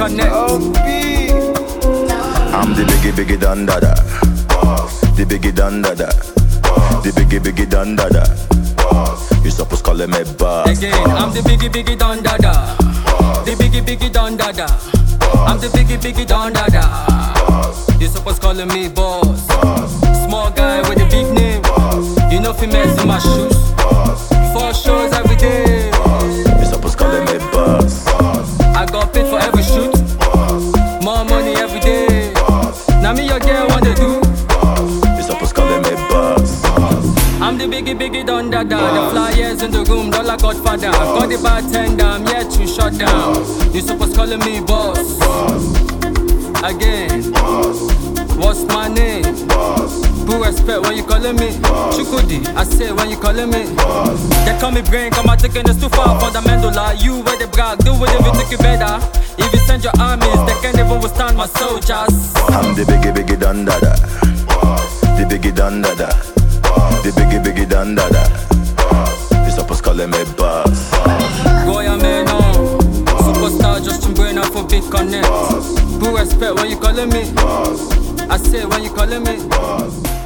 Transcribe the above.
connect. I'm the biggie dandada. The biggie dandada. The biggie dandada. You supposed call me boss. Again, I'm the biggie dandada. The biggie dandada. I'm the biggie dandada. You supposed calling me boss. Small guy with a big name. You know fi mess in my shoes. 4 shows every day. You supposed calling me boss. I got paid for every shoot. More money every day. Now me your girl wanna do. You supposed calling me boss. I'm the biggie dandada. The flyers in the room, not like Godfather. Got the bartender, I'm yet to shut down. You supposed calling me boss. Again, what's my name? Who respect when you calling me? Chukudi, I say when you calling me. They call me brain, come out taking this too far. Fundamental, like you where they brag, do it if you take it better. If you send your armies, they can't even withstand my soldiers. I'm the biggie dandada. The biggie dandada. The biggie dandada. You supposed calling me boss. Goya man on, superstar Justin Brain for big connect. Who respect when you calling me? I say when you calling me.